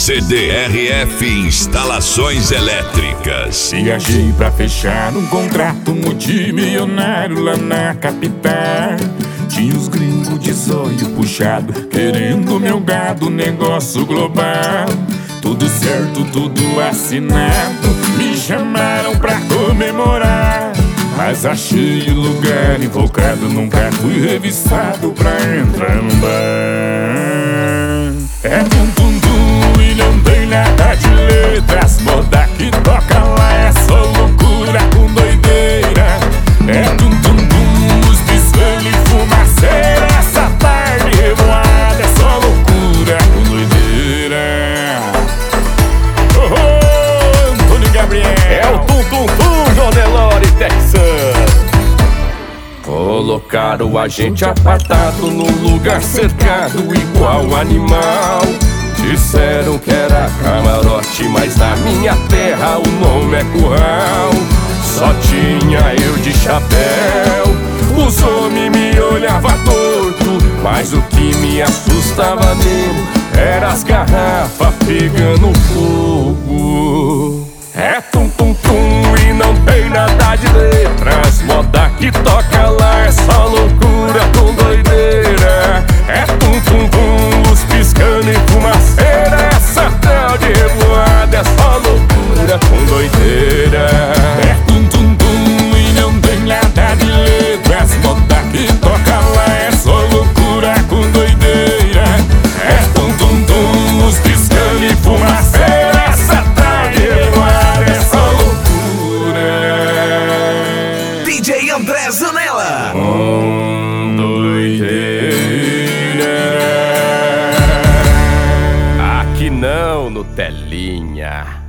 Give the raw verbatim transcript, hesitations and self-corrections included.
C D R F Instalações Elétricas. Viajei pra fechar um contrato multimilionário lá na capital. Tinha os gringos de zóio puxado, querendo meu gado, negócio global. Tudo certo, tudo assinado, me chamaram pra comemorar. Mas achei o lugar invocado, nunca fui revistado pra entrar num bar. É tum tum tum e não tem nada de letras, moda que toca lá é só loucura com doideira. É tum tum tum, os piscando e fumaceira, essa tarde revoada é só loucura com doideira. Oh, oh, Antônio Gabriel, é o tum tum tum, João Nelore, Texas. Colocaram a gente apartado num lugar cercado igual animal. Disseram que era camarote, mas na minha terra o nome é curral. Só tinha eu de chapéu, os homens me olhavam torto, mas o que me assustava mesmo era as garrafas pegando fogo. É tum tum tum e não tem nada de letras, moda que toca lá é só loucura com doideira. É tum tum tum, luz piscando e fumaceira, essa tal de revoada é só loucura com doideira. É tum tum tum e não tem nada de letras, moda que toca lá é só loucura com doideira. É tum tum tum, luz piscando e fumaceira, essa tal de revoada é só loucura. D J André Zanella. Com doideira. Aqui não, Nutelinha.